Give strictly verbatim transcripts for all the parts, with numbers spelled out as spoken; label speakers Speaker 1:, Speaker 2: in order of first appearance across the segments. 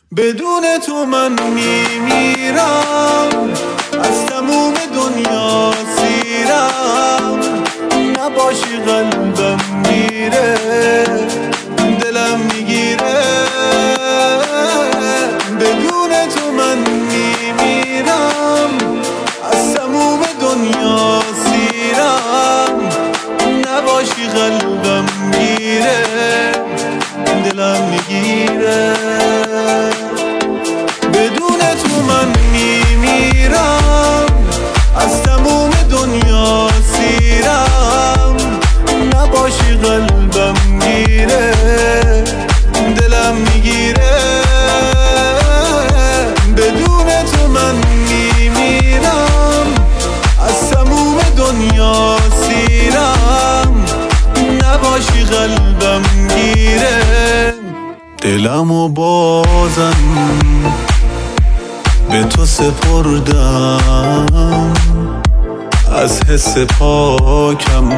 Speaker 1: بدون تو من میمیرم، از تموم دنیا سیرم. نباشی قلبم میره، دلم میگیره. بدون تو من میمیرم، از تموم دنیا سیرم. نباشی قلبم میره، دلم میگیره. بدون تو من میمیرم، از تموم دنیا سیرم. نباشی قلبم میره، دلم میگیره. بدون تو من میمیرم، از تموم دنیا سیرم. نباشی قلبم میره، دلمو بازم به تو سپردم. از حس پاکم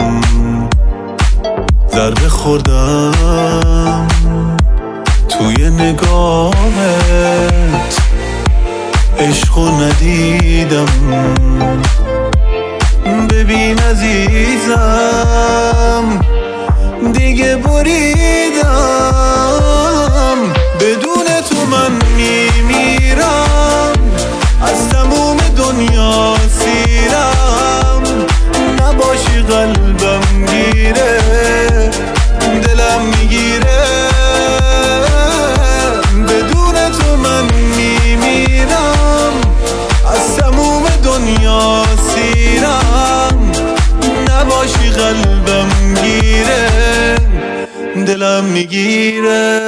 Speaker 1: ضربه خوردم. توی نگاهت عشقو ندیدم. ببین عزیزم دیگه بریدم. بدون تو من میمیرم، از تموم دنیا سیرم. نباشی قلبم گیره، دلم میگیره. بدون تو من میمیرم، از تموم دنیا سیرم. نباشی قلبم گیره، دلم میگیره.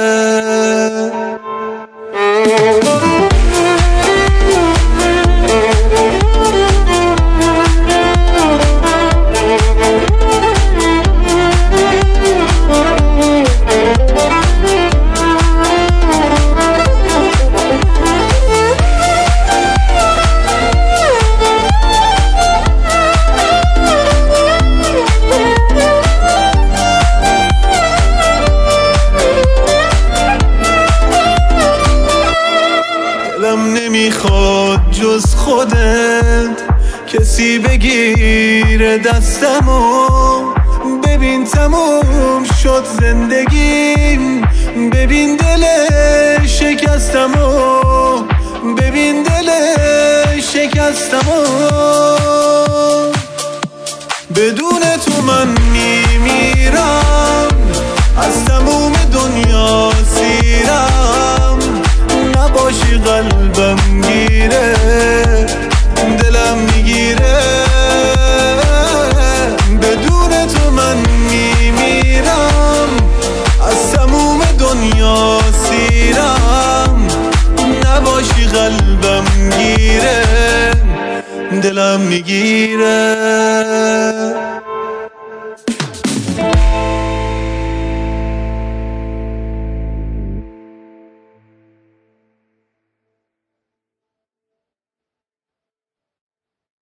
Speaker 1: دلم نمیخواد جز خودت کسی بگیره دستمو. ببین تموم شد زندگیم، ببین دل شکستمو. ببین دل شکستمو. بدون تو من میمیرم، از تموم دنیا سیرم. نباشی قلبم گیره، دلم میگیره. بدون تو من میمیرم، از تموم دنیا سیرم. نباشی قلبم گیره، دلم میگیره.